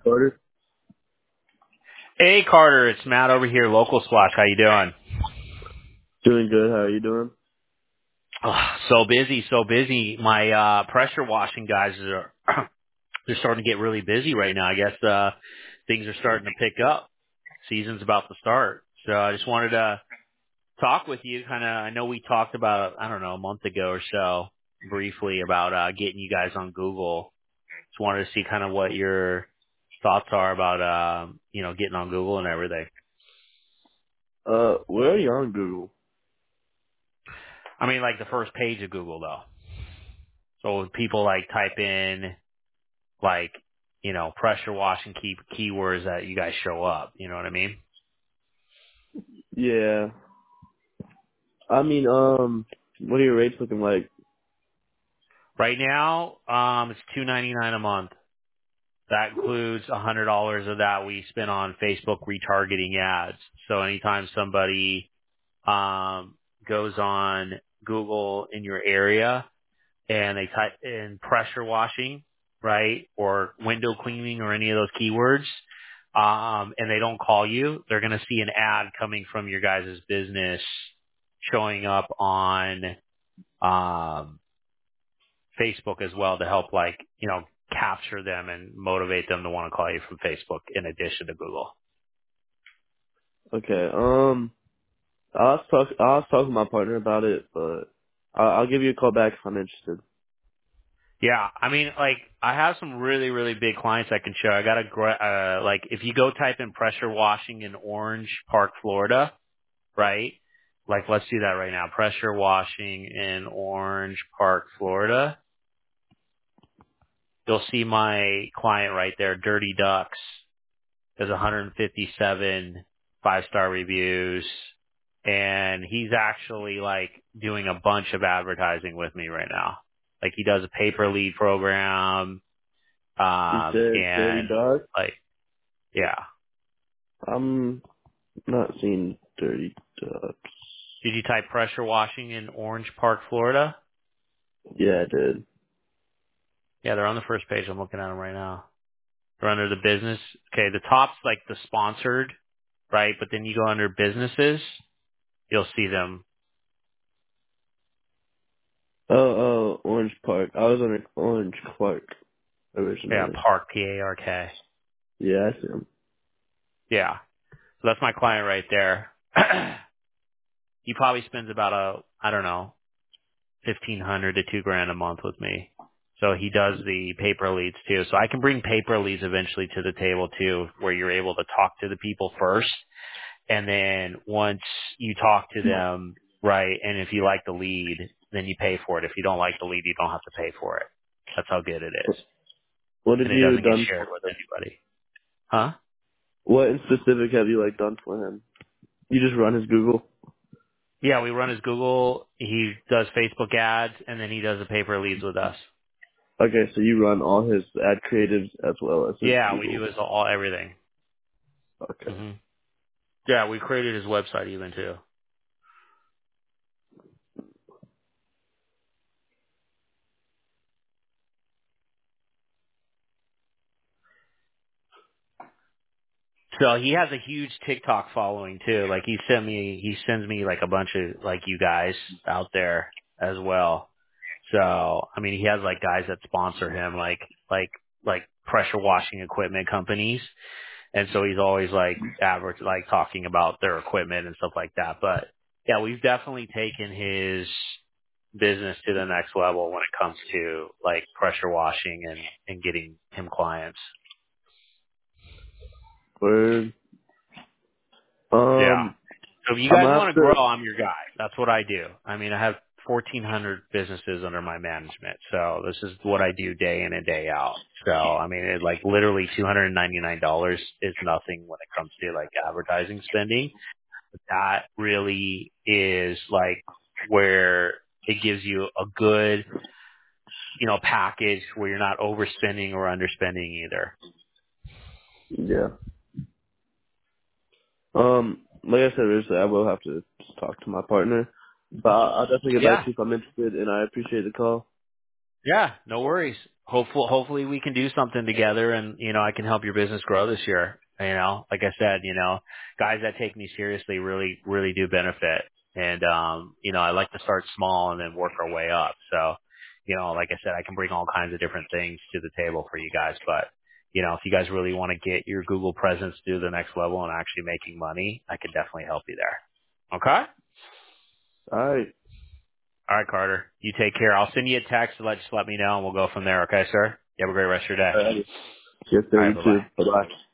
Carter? Hey Carter, it's Matt over here, Local Splash. How you doing? Doing good. How are you doing? Oh, so busy, so busy. My pressure washing guys are they're starting to get really busy right now. I guess things are starting to pick up. Season's about to start. So I just wanted to talk with you kinda I know we talked about I don't know, a month ago or so briefly about getting you guys on Google. Just wanted to see kind of what your thoughts are about getting on Google and everything. Where are you on Google? I mean like the first page of Google though. So when people like type in like, pressure washing keywords that you guys show up, you know what I mean? Yeah. I mean, what are your rates looking like? Right now, it's $2.99 a month. That includes $100 of that we spend on Facebook retargeting ads. So anytime somebody goes on Google in your area and they type in pressure washing, right, or window cleaning or any of those keywords, and they don't call you, they're going to see an ad coming from your guys' business showing up on um, Facebook as well to help, like, capture them and motivate them to want to call you from Facebook in addition to Google. Okay. I'll talk with my partner about it, but I'll give you a call back if I'm interested. Yeah, I mean, like, I have some really, really big clients I can show. I got like, if you go type in pressure washing in Orange Park, Florida, right? Like, let's do that right now. Pressure washing in Orange Park, Florida. You'll see my client right there, Dirty Ducks. There's 157 five-star reviews. And he's actually, like, doing a bunch of advertising with me right now. Like, he does a pay-per lead program. You said Dirty And, Dog? like, yeah. I'm not seeing Dirty Dogs. Did you type pressure washing in Orange Park, Florida? Yeah, I did. Yeah, they're on the first page. I'm looking at them right now. They're under the business. Okay, the top's like the sponsored, right? But then you go under businesses, you'll see them. Orange Park. I was on Orange Park Yeah, originally. Park, P-A-R-K. Yeah, I see him. Yeah. So that's my client right there. He probably spends about I don't know, 1,500 to 2 grand a month with me. So he does the paper leads too. So I can bring paper leads eventually to the table too, where you're able to talk to the people first. And then once you talk to them, right, and if you like the lead, then you pay for it. If you don't like the lead, you don't have to pay for it. That's how good it is. What have And it you doesn't get done shared for with him? anybody. Huh? What in specific have you done for him? You just run his Google? Yeah, we run his Google. He does Facebook ads, and then he does the paper leads with us. Okay, so you run all his ad creatives as well as his Yeah, we Google. do his all everything. Okay. hmm Yeah, we created his website even too. So he has a huge TikTok following too. Like he sends me like a bunch of like you guys out there as well. So I mean, he has like guys that sponsor him, like pressure washing equipment companies, and so he's always like like talking about their equipment and stuff like that. But yeah, we've definitely taken his business to the next level when it comes to like pressure washing and getting him clients. Word. Yeah. Um, So if you I'm guys gonna want have to grow, to. I'm your guy. That's what I do. I mean, I have 1,400 businesses under my management. So this is what I do day in and day out. So, I mean, like literally $299 is nothing when it comes to like advertising spending. But that really is like where it gives you a good, package where you're not overspending or underspending either. Yeah. Like I said originally, I will have to just talk to my partner, but I'll definitely get back to Yeah. you if I'm interested, and I appreciate the call. Yeah, no worries. Hopefully we can do something together and, I can help your business grow this year. Like I said, guys that take me seriously really, really do benefit. And, I like to start small and then work our way up. So, like I said, I can bring all kinds of different things to the table for you guys. But, if you guys really want to get your Google presence to the next level and actually making money, I can definitely help you there. Okay? All right. All right, Carter. You take care. I'll send you a text to just let me know, and we'll go from there. Okay, sir? You have a great rest of your day. All right. Yes, sir. All right. You Bye bye. too. Bye bye.